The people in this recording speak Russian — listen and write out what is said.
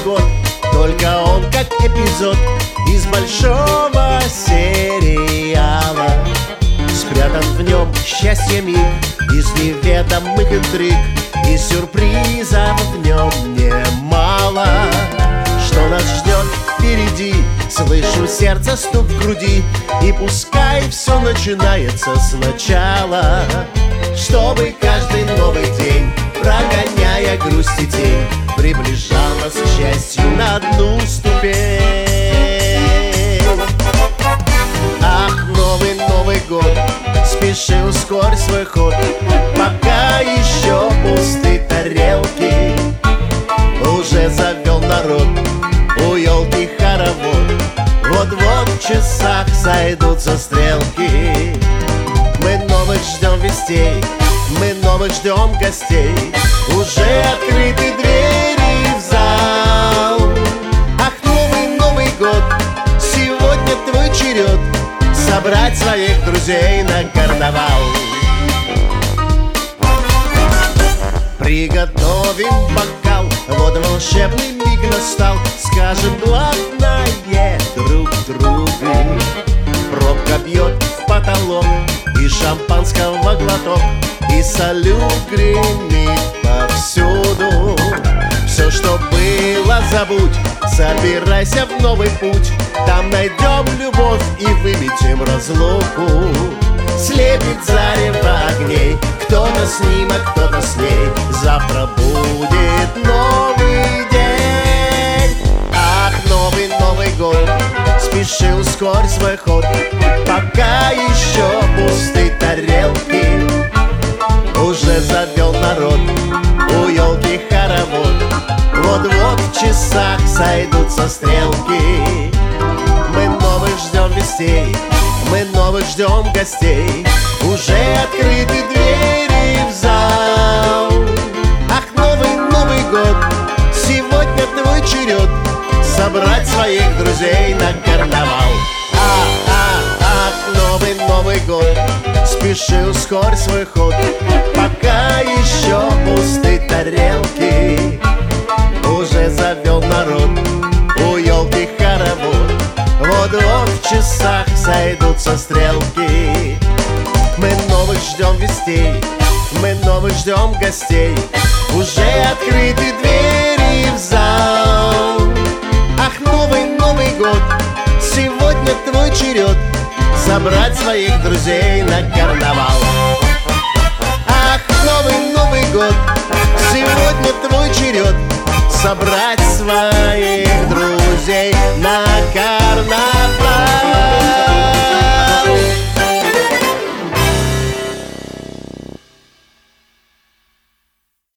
год, только он как эпизод из большого сериала. Спрятан в нем счастье миг из неведомых интриг, и сюрпризов в нем немало. Что нас ждет впереди? Слышу сердце стук в груди, и пускай все начинается сначала, чтобы каждый новый день, прогоняя грусть и тень, приближал нас к счастью на одну ступень. Ах, Новый год, спеши, ускорь свой ход, пока еще пусты тарелки. Уже завел народ у елки хоровод, вот-вот в часах сойдутся стрелки. Мы новых ждем вестей, мы новых ждем гостей, уже открыты двери в зал. Ах, Новый год, сегодня твой черед собрать своих друзей на карнавал. Приготовим бокал, вот волшебный миг настал, скажем главное друг другу. Пробка бьет в потолок, и шампанского глоток, и салют гремит повсюду. Все, что было, забудь, собирайся в новый путь, там найдем любовь и выметим разлуку. Слепит зарево огней, кто-то с ним, а кто-то с ней, завтра будет новый день. Ах, Новый год, спеши, ускорь свой ход, пока еще пусты тарелки. Уже завел народ у елки хоровод, вот-вот в часах сойдутся стрелки. Мы новых ждем вестей, мы новых ждем гостей, уже открыты двери в зал. Ах, Новый год, сегодня твой черед собрать своих друзей на карнавал. Ах, Новый год, спеши, ускорь свой ход, пока еще пусты тарелки. Уже завел народ у елки хоровод, вот-вот в часах сойдутся стрелки. Мы новых ждем вестей, мы новых ждем гостей, уже открыты двери в зал. Ах, Новый год, сегодня твой черед собрать своих друзей на карнавал. Ах, Новый год, сегодня твой черед собрать своих друзей на карнавал.